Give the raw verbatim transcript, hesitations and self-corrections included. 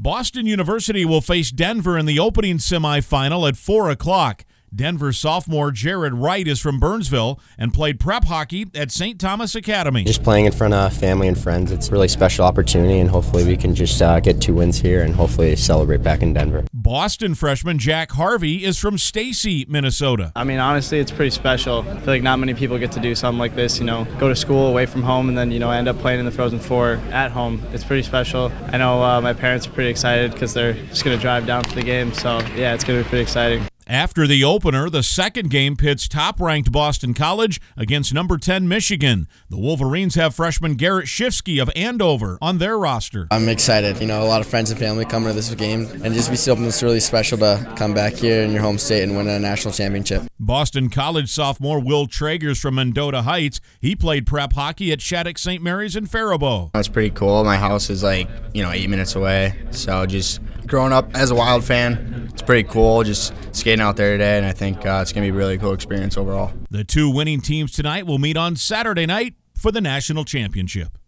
Boston University will face Denver in the opening semifinal at four o'clock. Denver sophomore Jared Wright is from Burnsville and played prep hockey at Saint Thomas Academy. Just playing in front of family and friends, it's a really special opportunity, and hopefully we can just uh, get two wins here and hopefully celebrate back in Denver. Boston freshman Jack Harvey is from Stacy, Minnesota. I mean, honestly, it's pretty special. I feel like not many people get to do something like this, you know, go to school away from home and then, you know, end up playing in the Frozen Four at home. It's pretty special. I know uh, my parents are pretty excited because they're just going to drive down for the game, so yeah, it's going to be pretty exciting. After the opener, the second game pits top-ranked Boston College against number ten Michigan. The Wolverines have freshman Garrett Shifsky of Andover on their roster. I'm excited. You know, a lot of friends and family coming to this game, and just be something that's really special to come back here in your home state and win a national championship. Boston College sophomore Will Traegers from Mendota Heights. He played prep hockey at Shattuck Saint Mary's in Faribault. That's pretty cool. My house is like, you know, eight minutes away, so just growing up as a Wild fan, it's pretty cool just skating out there today, and I think uh, it's going to be a really cool experience overall. The two winning teams tonight will meet on Saturday night for the national championship.